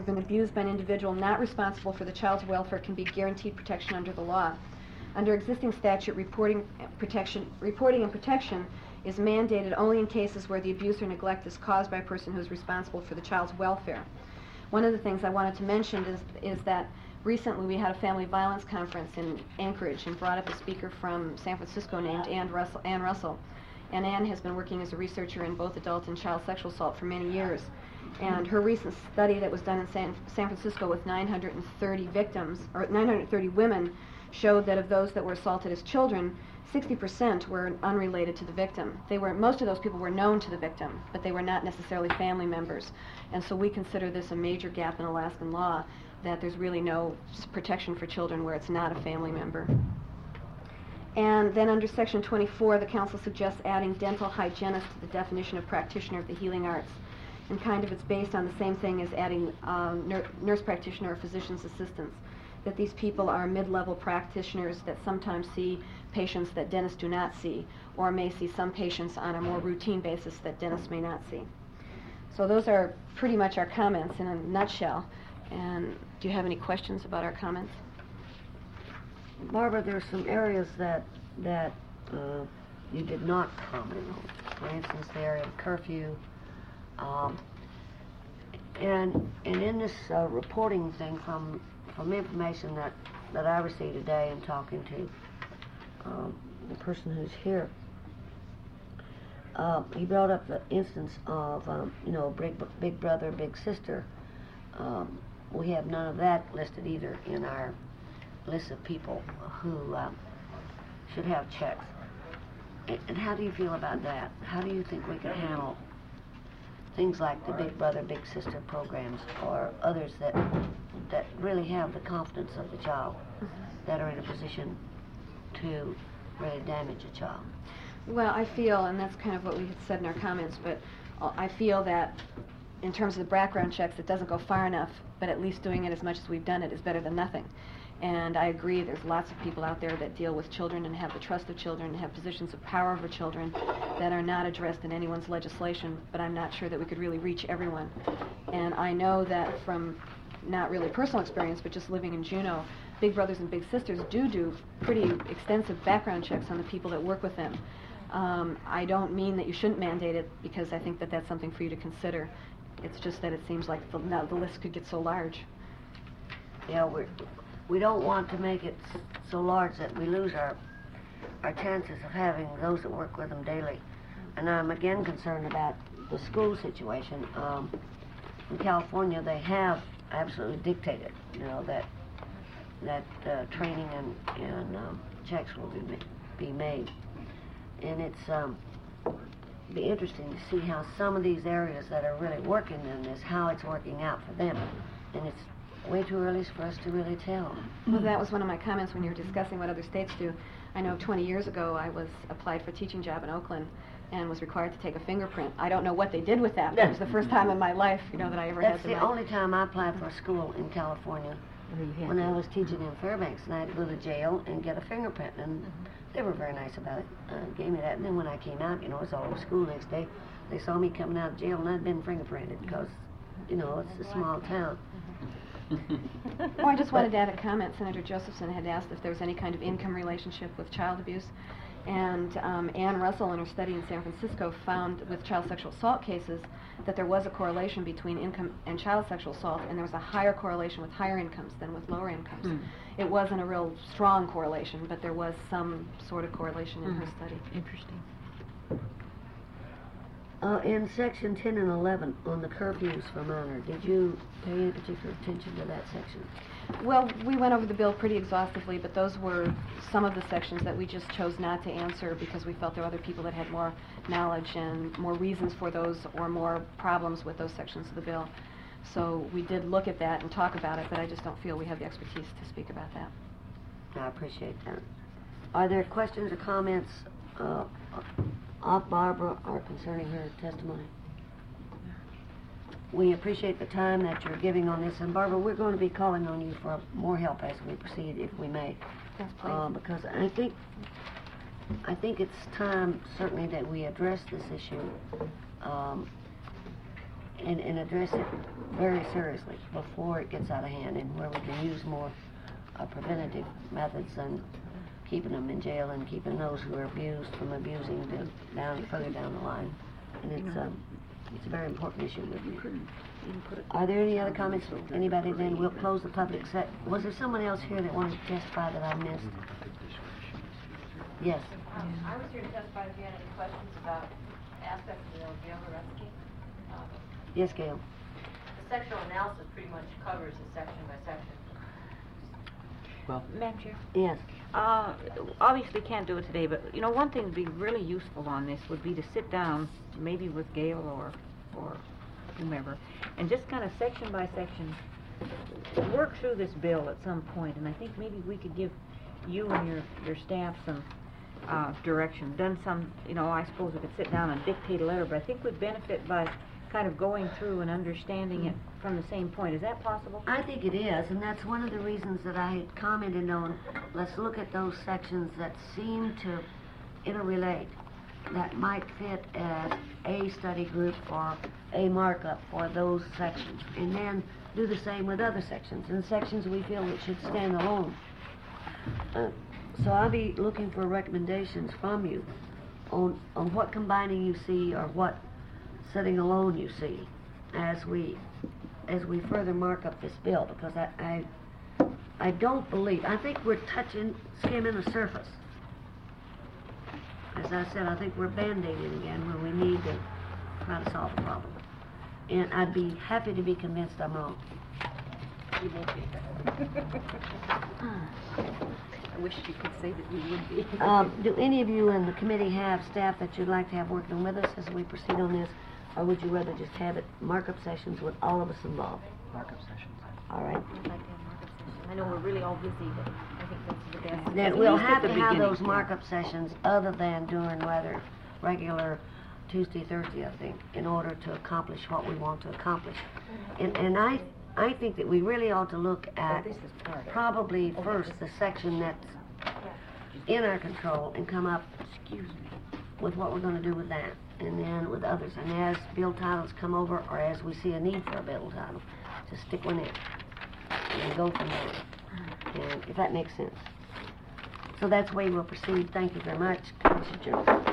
been abused by an individual not responsible for the child's welfare can be guaranteed protection under the law. Under existing statute, reporting and protection is mandated only in cases where the abuse or neglect is caused by a person who is responsible for the child's welfare. One of the things I wanted to mention is that recently we had a family violence conference in Anchorage and brought up a speaker from San Francisco named Ann Russell. And Ann has been working as a researcher in both adult and child sexual assault for many years. And her recent study that was done in San Francisco with 930 victims, or 930 women, showed that of those that were assaulted as children, 60% were unrelated to the victim. Most of those people were known to the victim, but they were not necessarily family members. And so we consider this a major gap in Alaskan law, that there's really no protection for children where it's not a family member. And then under Section 24, the Council suggests adding dental hygienist to the definition of practitioner of the healing arts. And kind of it's based on the same thing as adding nurse practitioner or physician's assistants, that these people are mid-level practitioners that sometimes see patients that dentists do not see, or may see some patients on a more routine basis that dentists may not see. So those are pretty much our comments in a nutshell. And do you have any questions about our comments? Barbara, there are some areas that you did not comment on. For instance, the area of curfew. And in this reporting thing from information that I received today and talking to the person who's here, he brought up the instance of big brother, big sister. We have none of that listed either in our list of people who should have checks. And how do you feel about that? How do you think we can handle things like the big brother, big sister programs, or others that really have the confidence of the child, that are in a position to really damage a child? Well, I feel, and that's kind of what we had said in our comments, but I feel that in terms of the background checks, it doesn't go far enough, but at least doing it as much as we've done it is better than nothing. And I agree, there's lots of people out there that deal with children and have the trust of children and have positions of power over children that are not addressed in anyone's legislation, but I'm not sure that we could really reach everyone. And I know that from not really personal experience, but just living in Juneau, big brothers and big sisters do pretty extensive background checks on the people that work with them. I don't mean that you shouldn't mandate it, because I think that that's something for you to consider. It's just that it seems like the list could get so large. Yeah, we don't want to make it so large that we lose our chances of having those that work with them daily. And I'm again concerned about the school situation. In California, they have absolutely dictated, that training and checks will be made. And it's be interesting to see how some of these areas that are really working in this, how it's working out for them. And it's way too early for us to really tell. Well, that was one of my comments when you were discussing what other states do. I know 20 years ago I applied for a teaching job in Oakland and was required to take a fingerprint. I don't know what they did with that, but it was the first time in my life, that I ever had to. That's the only time I applied for a school in California, when I was teaching in Fairbanks, and I had to go to jail and get a fingerprint, and they were very nice about it, gave me that. And then when I came out, it was all over school next day, they saw me coming out of jail and I'd been fingerprinted, because, it's a small town. Well, I just wanted to add a comment. Senator Josephson had asked if there was any kind of income relationship with child abuse. And Ann Russell, in her study in San Francisco, found with child sexual assault cases that there was a correlation between income and child sexual assault, and there was a higher correlation with higher incomes than with lower incomes. It wasn't a real strong correlation, but there was some sort of correlation in her study. Interesting. In Section 10 and 11, on the curfews for minor, did you pay any particular attention to that section? Well, we went over the bill pretty exhaustively, but those were some of the sections that we just chose not to answer because we felt there were other people that had more knowledge and more reasons for those, or more problems with those sections of the bill. So we did look at that and talk about it, but I just don't feel we have the expertise to speak about that. I appreciate that. Are there questions or comments of Barbara or concerning her testimony? We appreciate the time that you're giving on this, and Barbara, we're going to be calling on you for more help as we proceed, if we may. Yes, please. Because I think it's time, certainly, that we address this issue. and address it very seriously before it gets out of hand, and where we can use more preventative methods than keeping them in jail and keeping those who are abused from abusing further down the line. And it's a very important issue with me. Are there any other comments from anybody? Then we'll close the public set. Was there someone else here that wanted to testify that I missed? Yes. I was here to testify if you had any questions about aspects of the jail arrest. Yes, Gail. The sectional analysis pretty much covers it section by section. Well, Madam Chair, Yes. obviously can't do it today, but you know, one thing would be really useful on this would be to sit down, maybe with Gail or whomever, and just kind of section by section work through this bill at some point. And I think maybe we could give you and your staff some direction. Done some, you know, I suppose we could sit down and dictate a letter, but I think we'd benefit by kind of going through and understanding it from the same point. Is that possible? I think it is, and that's one of the reasons that I had commented on, let's look at those sections that seem to interrelate, that might fit as a study group or a markup for those sections, and then do the same with other sections, and sections we feel that should stand alone. So I'll be looking for recommendations from you on what combining you see or what sitting alone you see as we further mark up this bill, because I don't believe, I think we're skimming the surface. As I said, I think we're band-aiding again when we need to try to solve the problem. And I'd be happy to be convinced I'm wrong. You won't be. I wish you could say that you would be. Do any of you in the committee have staff that you'd like to have working with us as we proceed on this? Or would you rather just have it markup sessions with all of us involved? markup sessions. All right. I know we're really all busy, but I think that's the best. Then At we'll least at have the to have beginning. those markup sessions other than during regular Tuesday, Thursday, I think, in order to accomplish what we want to accomplish. And I think that we really ought to look at This is part of it. probably first the section that's in our control and come up with what we're going to do with that, and then with others. And as bill titles come over, or as we see a need for a bill title, just stick one in and go from there. And if that makes sense. So that's the way we'll proceed. Thank you very much. Commissioner Jones.